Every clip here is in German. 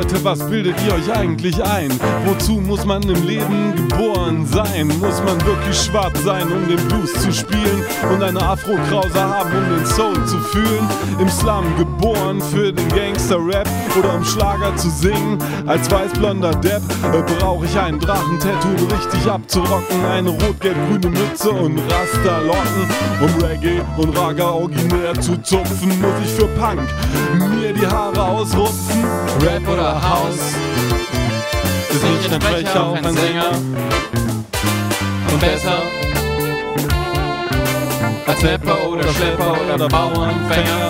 Leute, was bildet ihr euch eigentlich ein? Wozu muss man im Leben geboren sein? Muss man wirklich schwarz sein, um den Blues zu spielen? Und eine Afro-Krause haben, um den Soul zu fühlen? Im Slum geboren für den Gangster-Rap oder um Schlager zu singen? Als weißblonder Depp brauche ich ein Drachentattoo, um richtig abzurocken. Eine rot-gelb-grüne Mütze und Rasta-Locken. Um Reggae und Raga originär zu zupfen, muss ich für Punk mir die Haare ausrupfen. Rap oder House Ist nicht ein Sprecher, auch ein Sänger. Und besser als Rapper oder Schlepper oder Bauernfänger.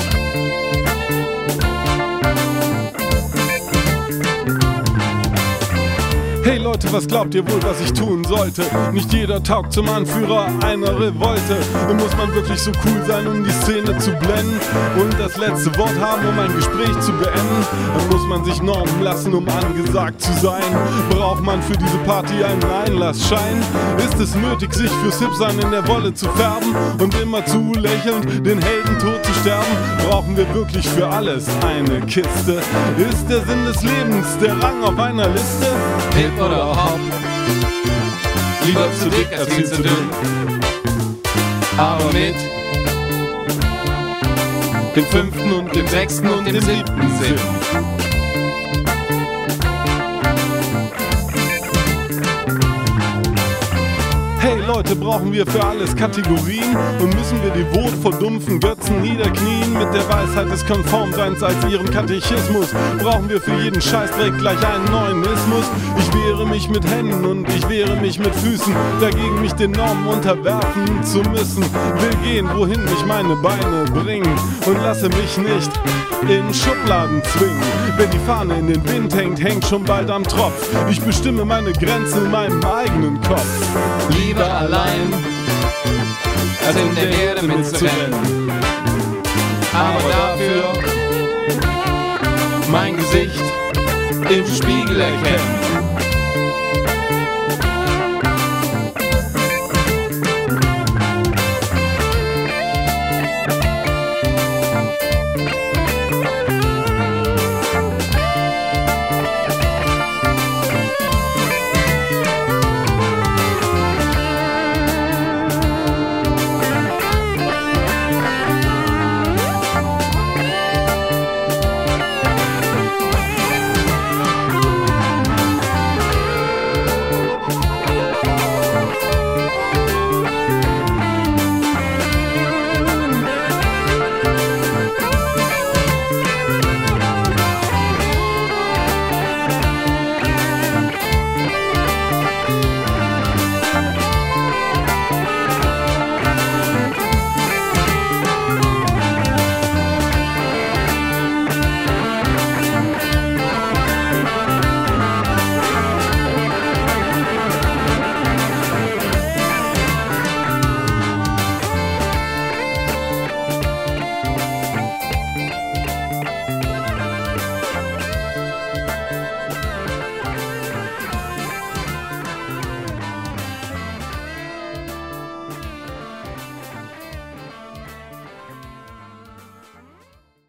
Hey Leute, was glaubt ihr wohl, was ich tun sollte? Nicht jeder taugt zum Anführer einer Revolte. Muss man wirklich so cool sein, um die Szene zu blenden und das letzte Wort haben, um ein Gespräch zu beenden? Dann muss man sich normen lassen, um angesagt zu sein. Braucht man für diese Party einen Einlassschein? Ist es nötig, sich fürs Hipsein in der Wolle zu färben und immer zu lächelnd den Heldentod zu sterben? Brauchen wir wirklich für alles eine Kiste? Ist der Sinn des Lebens der Rang auf einer Liste? Hip oder Hop, lieber zu dick als viel zu dünn. Aber mit dem 5. und dem 6. und dem 7. Sinn. Hey Leute, brauchen wir für alles Kategorien und müssen wir devot vor dumpfen Götzen niederknien mit der Weisheit des Konformseins als ihren Katechismus? Brauchen wir für jeden Scheißdreck gleich einen neuen Ismus? Ich wehre mich mit Händen und ich wehre mich mit Füßen dagegen, mich den Normen unterwerfen zu müssen. Will gehen, wohin mich meine Beine bringen und lasse mich nicht in Schubladen zwingen. Wenn die Fahne in den Wind hängt, hängt schon bald am Tropf. Ich bestimme meine Grenzen in meinem eigenen Kopf. Lieber allein als in der Erde mitzurennen. Aber dafür mein Gesicht im Spiegel erkennen.